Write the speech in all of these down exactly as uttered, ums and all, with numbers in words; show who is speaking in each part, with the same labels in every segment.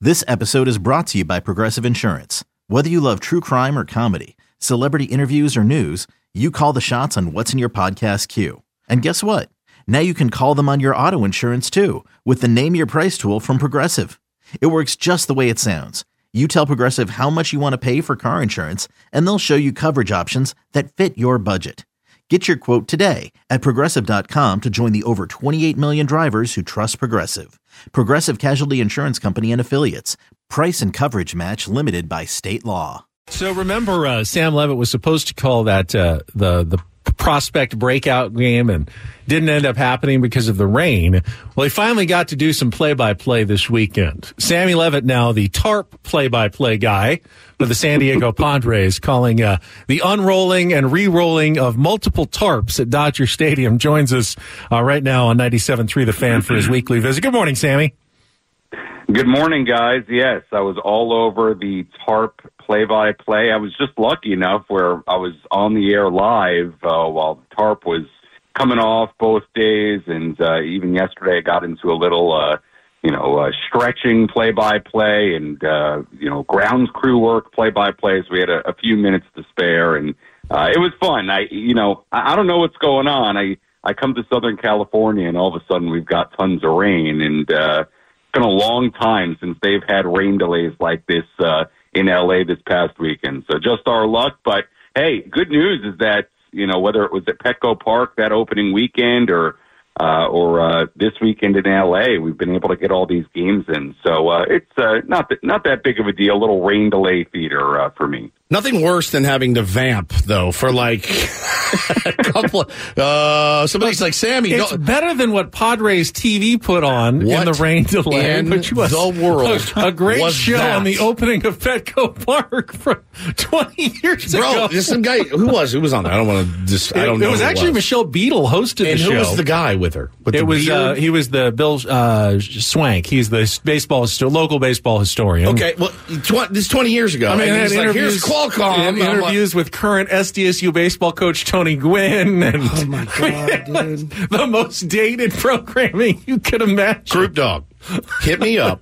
Speaker 1: This episode is brought to you by Progressive Insurance. Whether you love true crime or comedy, celebrity interviews or news, you call the shots on what's in your podcast queue. And guess what? Now you can call them on your auto insurance too with the Name Your Price tool from Progressive. It works just the way it sounds. You tell Progressive how much you want to pay for car insurance, and they'll show you coverage options that fit your budget. Get your quote today at Progressive dot com to join the over twenty-eight million drivers who trust Progressive. Progressive Casualty Insurance Company and Affiliates. Price and coverage match limited by state law.
Speaker 2: So remember, uh, Sam Levitt was supposed to call that uh, the the prospect breakout game and didn't end up happening because of the rain. Well, he finally got to do some play-by-play this weekend. Sammy Levitt, now the TARP play-by-play guy for the San Diego Padres, calling uh, the unrolling and re-rolling of multiple tarps at Dodger Stadium, joins us uh, right now on ninety-seven point three The Fan for his weekly visit. Good morning, Sammy.
Speaker 3: Good morning, guys. Yes, I was all over the TARP play-by-play. I was just lucky enough where I was on the air live uh, while TARP was coming off both days, and uh, even yesterday I got into a little, uh, you know, uh, stretching play-by-play and, uh, you know, grounds crew work play-by-play. So we had a, a few minutes to spare, and uh, it was fun. I, you know, I, I don't know what's going on. I, I come to Southern California, and all of a sudden we've got tons of rain, and uh, it's been a long time since they've had rain delays like this uh, in L A this past weekend. So just our luck. But, hey, good news is that, you know, whether it was at Petco Park that opening weekend or uh, or uh, this weekend in L A, we've been able to get all these games in. So uh, it's uh, not, th- not that big of a deal, a little rain delay theater uh, for me.
Speaker 4: Nothing worse than having to vamp, though, for like a couple of, uh, somebody's like, Sammy.
Speaker 2: It's
Speaker 4: go-
Speaker 2: better than what Padres T V put on
Speaker 4: what
Speaker 2: in the rain delay,
Speaker 4: in
Speaker 2: which was
Speaker 4: the world
Speaker 2: a, a great
Speaker 4: was
Speaker 2: show
Speaker 4: that?
Speaker 2: on the opening of Petco Park from twenty years
Speaker 4: Bro,
Speaker 2: ago.
Speaker 4: there's some guy, who was, who was on there? I don't want to just, I don't
Speaker 2: it,
Speaker 4: know.
Speaker 2: It was
Speaker 4: who
Speaker 2: actually
Speaker 4: it was.
Speaker 2: Michelle Beadle hosted
Speaker 4: And
Speaker 2: the
Speaker 4: who
Speaker 2: show.
Speaker 4: was the guy with her? With
Speaker 2: It
Speaker 4: the
Speaker 2: was, uh,
Speaker 4: beard?
Speaker 2: he was the Bill uh, Swank. He's the baseball, local baseball historian.
Speaker 4: Okay, well, tw- this is twenty years ago.
Speaker 2: I mean,
Speaker 4: and
Speaker 2: had
Speaker 4: he's like, here's
Speaker 2: interviews-
Speaker 4: Qualcomm.
Speaker 2: and
Speaker 4: I'm
Speaker 2: interviews with current S D S U baseball coach Tony Gwynn. And
Speaker 4: Oh, my God, dude.
Speaker 2: The most dated programming you could imagine.
Speaker 4: Group Dog, hit me up.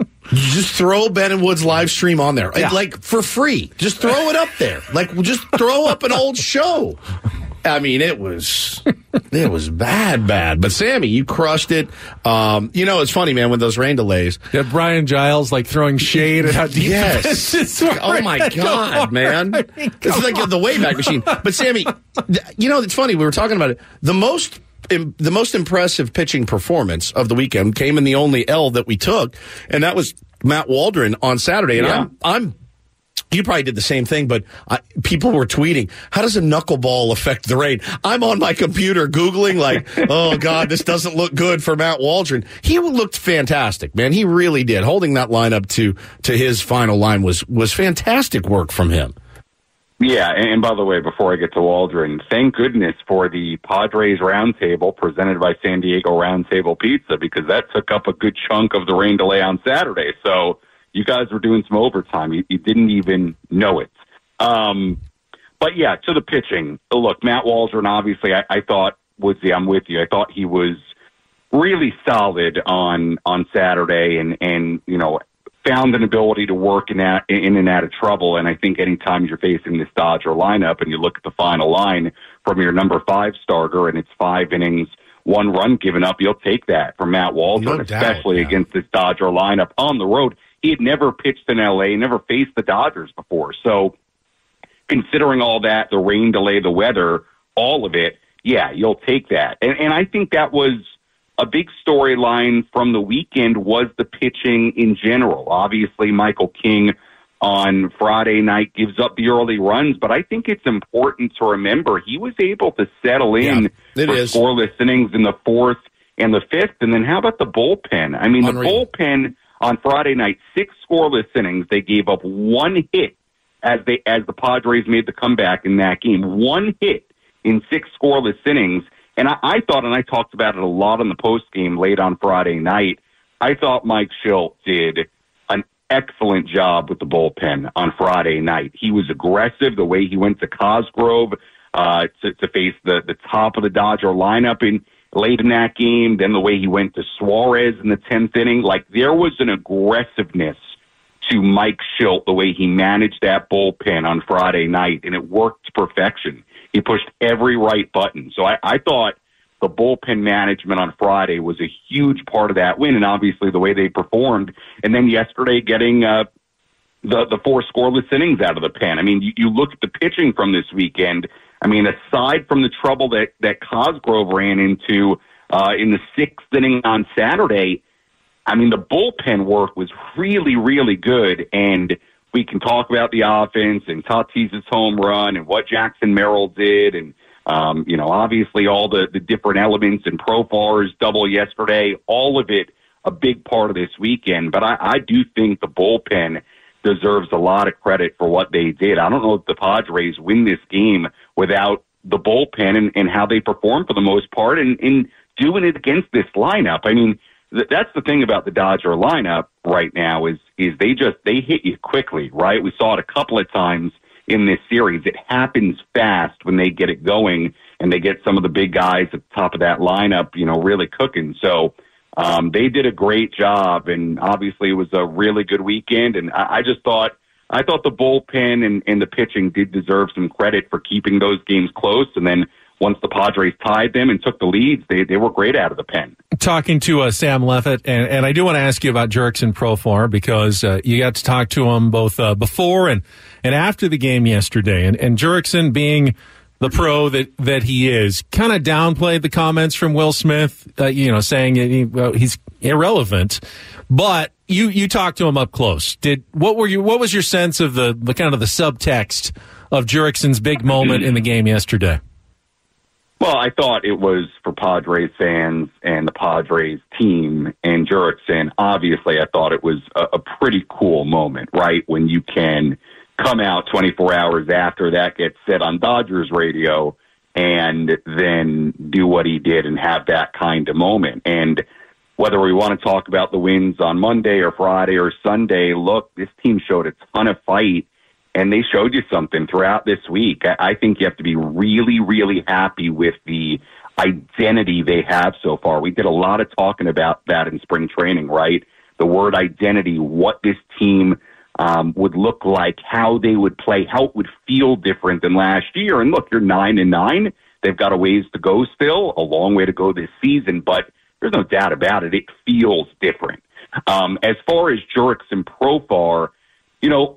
Speaker 4: Just throw Ben and Wood's live stream on there.
Speaker 2: Yeah.
Speaker 4: Like, for free. Just throw it up there. Like, just throw up an old show. I mean, it was it was bad, bad. But, Sammy, you crushed it. Um, you know, it's funny, man, with those rain delays.
Speaker 2: Yeah, Brian Giles, like, throwing shade at how deep
Speaker 4: Yes.
Speaker 2: the fences were.
Speaker 4: Oh, my God, man.
Speaker 2: I mean,
Speaker 4: It's like
Speaker 2: on.
Speaker 4: the Wayback Machine. But, Sammy, th- you know, it's funny. We were talking about it. The most im- the most impressive pitching performance of the weekend came in the only L that we took, and that was Matt Waldron on Saturday. And
Speaker 3: Yeah.
Speaker 4: I'm I'm you probably did the same thing, but I, people were tweeting, how does a knuckleball affect the rain? I'm on my computer Googling like, oh, God, this doesn't look good for Matt Waldron. He looked fantastic, man. He really did. Holding that lineup to to his final line was was fantastic work from him.
Speaker 3: Yeah, and, and by the way, before I get to Waldron, thank goodness for the Padres Roundtable presented by San Diego Roundtable Pizza, because that took up a good chunk of the rain delay on Saturday. So you guys were doing some overtime. You, you didn't even know it. Um, but, yeah, to the pitching. Look, Matt Waldron, obviously, I, I thought, Woodsy, I'm with you. I thought he was really solid on on Saturday and, and you know, found an ability to work in, out, in and out of trouble. And I think anytime you're facing this Dodger lineup and you look at the final line from your number five starter and it's five innings, one run given up, you'll take that from Matt Waldron,
Speaker 4: No doubt,
Speaker 3: especially
Speaker 4: yeah.
Speaker 3: against this Dodger lineup on the road. He had never pitched in L A, never faced the Dodgers before. So considering all that, the rain delay, the weather, all of it, yeah, you'll take that. And, and I think that was a big storyline from the weekend was the pitching in general. Obviously, Michael King on Friday night gives up the early runs, but I think it's important to remember he was able to settle in
Speaker 4: Yeah, it
Speaker 3: for
Speaker 4: is.
Speaker 3: scoreless innings in the fourth and the fifth. And then how about the bullpen? I mean,
Speaker 4: Unreal.
Speaker 3: the bullpen on Friday night, six scoreless innings. They gave up one hit as they as the Padres made the comeback in that game. One hit in six scoreless innings. And I, I thought, and I talked about it a lot in the postgame late on Friday night, I thought Mike Shildt did an excellent job with the bullpen on Friday night. He was aggressive the way he went to Cosgrove uh, to, to face the, the top of the Dodger lineup in late in that game, then the way he went to Suarez in the tenth inning. Like, there was an aggressiveness to Mike Shildt, the way he managed that bullpen on Friday night, and it worked to perfection. He pushed every right button. So I, I thought the bullpen management on Friday was a huge part of that win, and obviously the way they performed. And then yesterday getting uh, the, the four scoreless innings out of the pen. I mean, you, you look at the pitching from this weekend. I mean, aside from the trouble that, that Cosgrove ran into uh, in the sixth inning on Saturday, I mean, the bullpen work was really, really good, and we can talk about the offense and Tatis's home run and what Jackson Merrill did, and um, you know, obviously all the, the different elements and Profar's double yesterday, all of it a big part of this weekend. But I, I do think the bullpen deserves a lot of credit for what they did. I don't know if the Padres win this game without the bullpen and, and how they perform for the most part, and in doing it against this lineup. I mean, that's the thing about the Dodger lineup right now is is they just they hit you quickly, right? We saw it a couple of times in this series. It happens fast when they get it going, and they get some of the big guys at the top of that lineup, you know, really cooking. So um, they did a great job, and obviously it was a really good weekend. And I, I just thought I thought the bullpen and, and the pitching did deserve some credit for keeping those games close, and then once the Padres tied them and took the leads, they they were great out of the pen.
Speaker 2: Talking to uh, Sam Levitt, and, and I do want to ask you about Jurickson Profar because uh, you got to talk to him both uh, before and, and after the game yesterday. And, and Jurickson, being the pro that, that he is, kind of downplayed the comments from Will Smith, uh, you know, saying he, well, he's irrelevant. But you you talked to him up close. Did what were you? What was your sense of the, the kind of the subtext of Jurickson's big moment in the game yesterday?
Speaker 3: Well, I thought it was for Padres fans and the Padres team and Jurickson. Obviously, I thought it was a, a pretty cool moment, right? When you can come out twenty-four hours after that gets said on Dodgers radio and then do what he did and have that kind of moment. And whether we want to talk about the wins on Monday or Friday or Sunday, look, this team showed a ton of fight. And they showed you something throughout this week. I think you have to be really, really happy with the identity they have so far. We did a lot of talking about that in spring training, right? The word identity, what this team um, would look like, how they would play, how it would feel different than last year. And look, you're nine and nine. They've got a ways to go still, a long way to go this season, but there's no doubt about it. It feels different. Um, as far as Jurickson Profar, you know,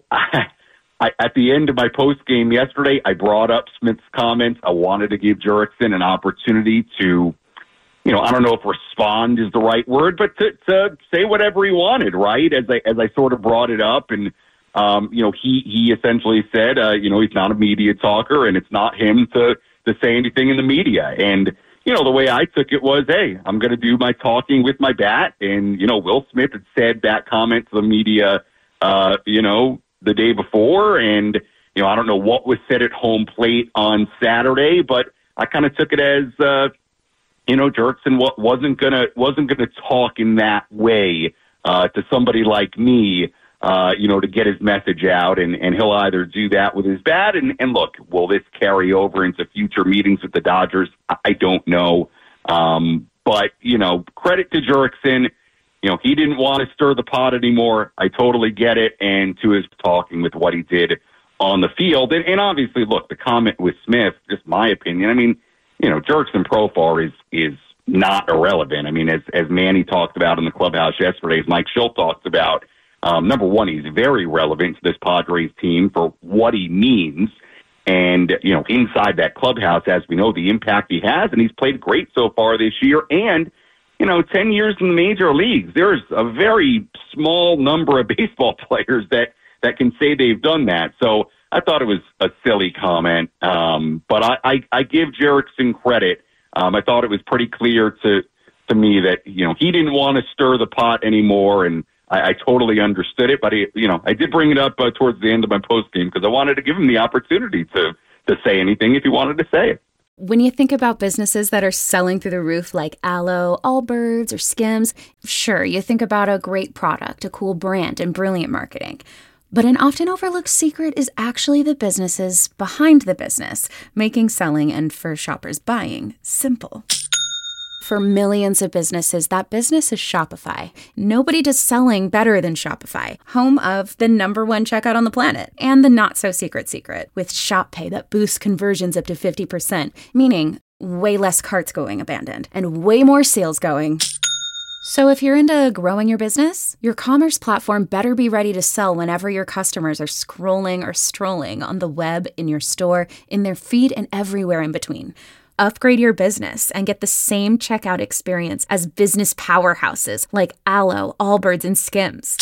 Speaker 3: I, at the end of my post game yesterday, I brought up Smith's comments. I wanted to give Jurickson an opportunity to, you know, I don't know if respond is the right word, but to, to say whatever he wanted, right? As I as I sort of brought it up, and um, you know, he he essentially said, uh, you know, he's not a media talker, and it's not him to to say anything in the media. And you know, the way I took it was, hey, I'm going to do my talking with my bat, and you know, Will Smith had said that comment to the media, uh, you know. the day before, and you know, I don't know what was said at home plate on Saturday, but I kind of took it as uh, you know, Jurickson wasn't gonna wasn't gonna talk in that way uh, to somebody like me, uh, you know, to get his message out, and, and he'll either do that with his bat, and, and look, will this carry over into future meetings with the Dodgers? I don't know, um, but you know, credit to Jurickson. You know, he didn't want to stir the pot anymore. I totally get it. And to his talking with what he did on the field. And, and obviously, look, the comment with Smith, just my opinion. I mean, you know, Jurickson Profar is is not irrelevant. I mean, as as Manny talked about in the clubhouse yesterday, as Mike Shildt talked about, um, number one, he's very relevant to this Padres team for what he means. And, you know, inside that clubhouse, as we know, the impact he has. And he's played great so far this year. And you know, ten years in the major leagues, there's a very small number of baseball players that, that can say they've done that. So I thought it was a silly comment. Um, but I, I, I give Jurickson credit. Um, I thought it was pretty clear to, to me that, you know, he didn't want to stir the pot anymore. And I, I totally understood it. But, he, you know, I did bring it up uh, towards the end of my post game because I wanted to give him the opportunity to, to say anything if he wanted to say it.
Speaker 5: When you think about businesses that are selling through the roof like Aloe, Allbirds, or Skims, sure, you think about a great product, a cool brand, and brilliant marketing. But an often overlooked secret is actually the businesses behind the business, making selling and for shoppers buying simple. For millions of businesses, that business is Shopify. Nobody does selling better than Shopify, home of the number one checkout on the planet and the not-so-secret secret with Shop Pay that boosts conversions up to fifty percent, meaning way less carts going abandoned and way more sales going. So if you're into growing your business, your commerce platform better be ready to sell whenever your customers are scrolling or strolling on the web, in your store, in their feed, and everywhere in between. Upgrade your business and get the same checkout experience as business powerhouses like Alo, Allbirds, and Skims.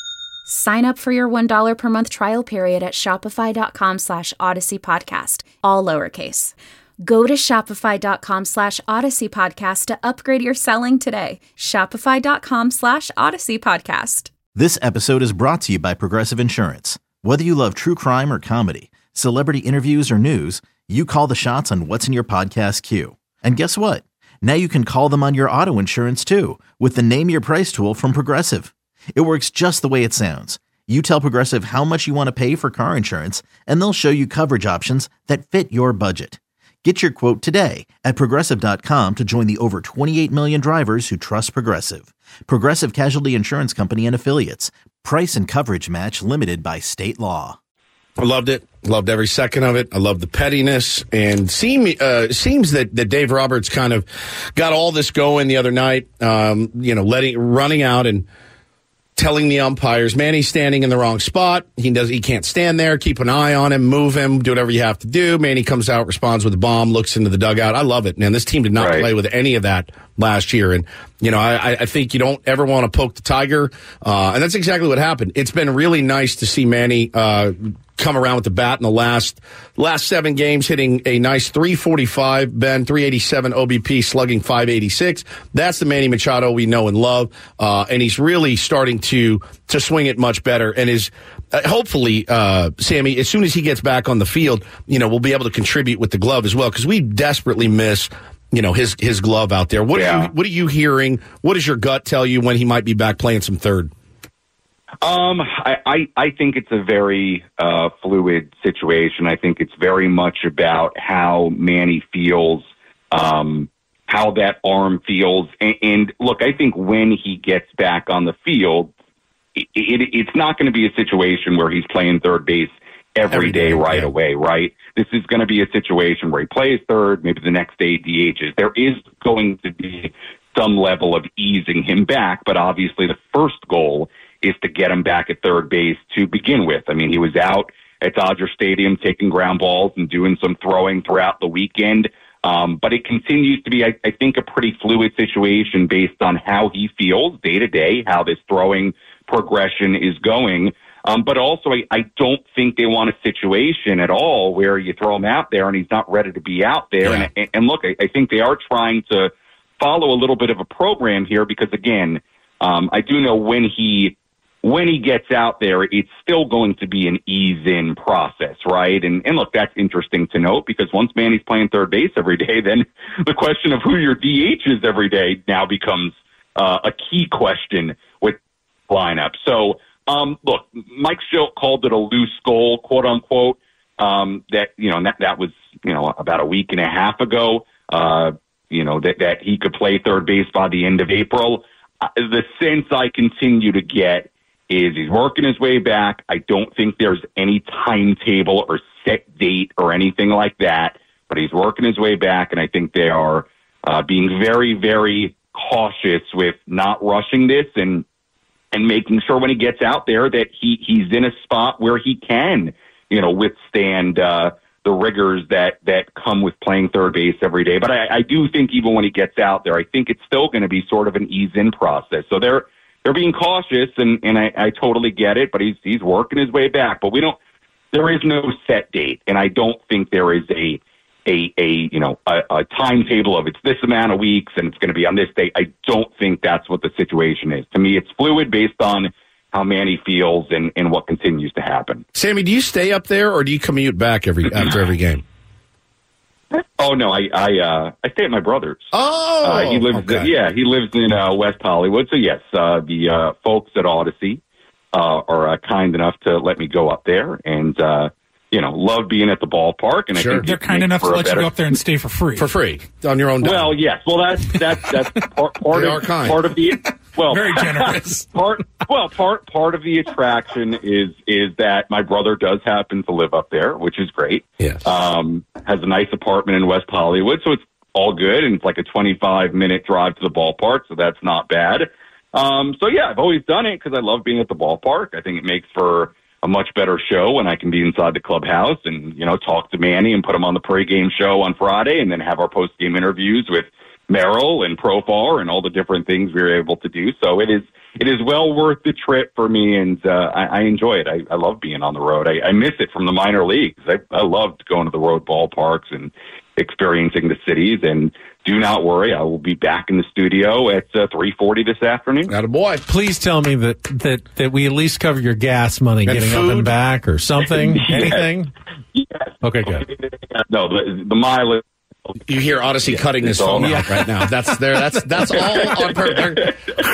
Speaker 5: Sign up for your one dollar per month trial period at shopify.com slash Odyssey Podcast, all lowercase. Go to shopify.com slash Odyssey Podcast to upgrade your selling today. Shopify.com slash Odyssey Podcast.
Speaker 1: This episode is brought to you by Progressive Insurance. Whether you love true crime or comedy, celebrity interviews or news, you call the shots on what's in your podcast queue. And guess what? Now you can call them on your auto insurance too with the Name Your Price tool from Progressive. It works just the way it sounds. You tell Progressive how much you want to pay for car insurance, and they'll show you coverage options that fit your budget. Get your quote today at Progressive dot com to join the over twenty-eight million drivers who trust Progressive. Progressive Casualty Insurance Company and Affiliates. Price and coverage match limited by state law.
Speaker 4: I loved it. Loved every second of it. I loved the pettiness. And seem, uh, seems that, that Dave Roberts kind of got all this going the other night, um, you know, letting running out and telling the umpires, man, he's standing in the wrong spot. He does. He can't stand there. Keep an eye on him. Move him. Do whatever you have to do. Man, he comes out, responds with a bomb, looks into the dugout. I love it, man. This team did not right. play with any of that last year. And, you know, I, I think you don't ever want to poke the tiger. Uh, and that's exactly what happened. It's been really nice to see Manny uh, come around with the bat in the last last seven games, hitting a nice three forty-five, Ben, three eighty-seven O B P, slugging five eighty-six. That's the Manny Machado we know and love, uh, and he's really starting to to swing it much better. And is uh, hopefully, uh, Sammy, as soon as he gets back on the field, you know, we'll be able to contribute with the glove as well, because we desperately miss, you know, his his glove out there. What yeah. are you What are you hearing? What does your gut tell you when he might be back playing some third?
Speaker 3: Um, I, I, I think it's a very uh, fluid situation. I think it's very much about how Manny feels, um, how that arm feels. And, and look, I think when he gets back on the field, it, it, it's not going to be a situation where he's playing third base every, every day, day right yeah. away, right? This is going to be a situation where he plays third, maybe the next day D Hs. There is going to be some level of easing him back, but obviously the first goal is to get him back at third base to begin with. I mean, he was out at Dodger Stadium taking ground balls and doing some throwing throughout the weekend. Um, but it continues to be, I, I think, a pretty fluid situation based on how he feels day to day, how this throwing progression is going. Um, but also, I, I don't think they want a situation at all where you throw him out there and he's not ready to be out there. Yeah. And, and look, I, I think they are trying to follow a little bit of a program here because, again, um, I do know when he When he gets out there, it's still going to be an ease-in process, right? And, and look, that's interesting to note because once Manny's playing third base every day, then the question of who your D H is every day now becomes uh, a key question with lineup. So, um, look, Mike Shildt called it a loose goal, quote unquote. Um, that you know that that was you know about a week and a half ago. Uh, you know that that he could play third base by the end of April. Uh, the sense I continue to get is he's working his way back. I don't think there's any timetable or set date or anything like that, but he's working his way back, and I think they are uh, being very, very cautious with not rushing this and and making sure when he gets out there that he, he's in a spot where he can, you know, withstand uh, the rigors that, that come with playing third base every day. But I, I do think even when he gets out there, I think it's still going to be sort of an ease-in process. So they're They're being cautious, and, and I, I totally get it, but he's he's working his way back. But we don't. There is no set date, and I don't think there is a a a you know a, a timetable of it's this amount of weeks and it's going to be on this date. I don't think that's what the situation is. To me, it's fluid based on how Manny feels and, and what continues to happen.
Speaker 4: Sammy, do you stay up there or do you commute back every after every game?
Speaker 3: Oh no, I I uh, I stay at my brother's.
Speaker 4: Oh,
Speaker 3: uh, he lives.
Speaker 4: okay.
Speaker 3: Yeah, he lives in uh, West Hollywood. So yes, uh, the uh, folks at Odyssey uh, are uh, kind enough to let me go up there, and uh, you know, love being at the ballpark. And
Speaker 4: Sure.
Speaker 3: I think
Speaker 6: They're kind enough to let better, you go up there and stay for free.
Speaker 4: For free, on your own dime.
Speaker 3: Well, yes. Well, that's that's that's part, part
Speaker 4: They
Speaker 3: of
Speaker 4: are kind.
Speaker 3: part of the well,
Speaker 6: Very generous.
Speaker 3: part well, part part of the attraction is is that my brother does happen to live up there, which is great.
Speaker 4: Yes.
Speaker 3: Um, has a nice apartment in West Hollywood, so it's all good, and it's like a twenty-five minute drive to the ballpark, so that's not bad. Um, so yeah, I've always done it because I love being at the ballpark. I think it makes for a much better show when I can be inside the clubhouse and, you know, talk to Manny and put him on the pregame show on Friday, and then have our postgame interviews with Merrill and Profar and all the different things we were able to do. So it is it is well worth the trip for me, and uh, I, I enjoy it. I, I love being on the road. I, I miss it from the minor leagues. I, I loved going to the road ballparks and experiencing the cities. And do not worry, I will be back in the studio at uh, three forty this afternoon.
Speaker 4: Attaboy.
Speaker 2: Please tell me that, that, that we at least cover your gas money
Speaker 4: And
Speaker 2: getting
Speaker 4: food.
Speaker 2: up and back or something.
Speaker 3: Yes.
Speaker 2: Anything?
Speaker 3: Yes.
Speaker 2: Okay, good.
Speaker 3: No, the, the mileage.
Speaker 4: You hear Odyssey cutting his phone out right now. That's there. That's that's all on purpose.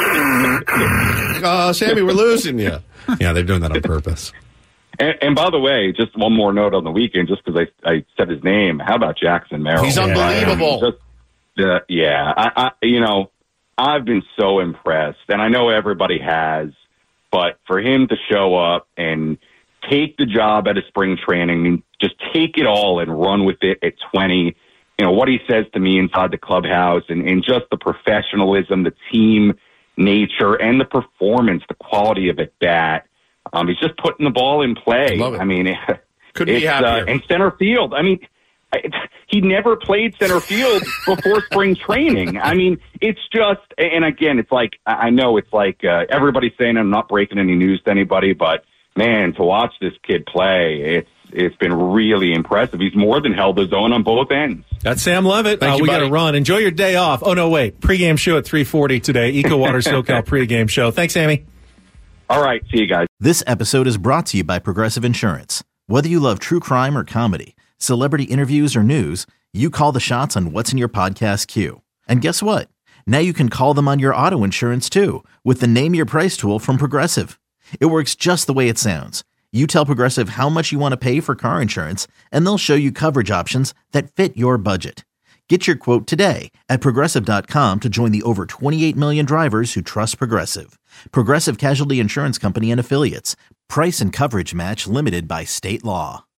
Speaker 4: Uh, Sammy, we're losing you. Yeah, they're doing that on purpose.
Speaker 3: And, and by the way, just one more note on the weekend, just because I, I said his name. How about Jackson Merrill?
Speaker 4: He's unbelievable.
Speaker 3: Just, uh, yeah, I, I, you know, I've been so impressed, and I know everybody has, but for him to show up and take the job at a spring training, and just take it all and run with it at twenty, you know, what he says to me inside the clubhouse, and, and just the professionalism, the team nature, and the performance, the quality of at bat. Um, he's just putting the ball in play.
Speaker 4: Love it.
Speaker 3: I mean,
Speaker 4: Couldn't be
Speaker 3: it's,
Speaker 4: happier.
Speaker 3: Uh, and center field. I mean, I- he never played center field before spring training. I mean, it's just, and again, it's like, I I know it's like uh, everybody's saying I'm not breaking any news to anybody, but man, to watch this kid play, it's it's been really impressive. He's more than held his own on both ends.
Speaker 2: That's Sam Levitt.
Speaker 4: Thank
Speaker 2: Uh,
Speaker 4: you,
Speaker 2: we got
Speaker 4: buddy.
Speaker 2: to run. Enjoy your day off. Oh, no, wait. Pre-game show at three forty today. EcoWater SoCal pre-game show. Thanks, Sammy.
Speaker 3: All right, see you guys.
Speaker 1: This episode is brought to you by Progressive Insurance. Whether you love true crime or comedy, celebrity interviews or news, you call the shots on what's in your podcast queue. And guess what? Now you can call them on your auto insurance too with the Name Your Price tool from Progressive. It works just the way it sounds. You tell Progressive how much you want to pay for car insurance, and they'll show you coverage options that fit your budget. Get your quote today at Progressive dot com to join the over twenty-eight million drivers who trust Progressive. Progressive Casualty Insurance Company and Affiliates. Price and coverage match limited by state law.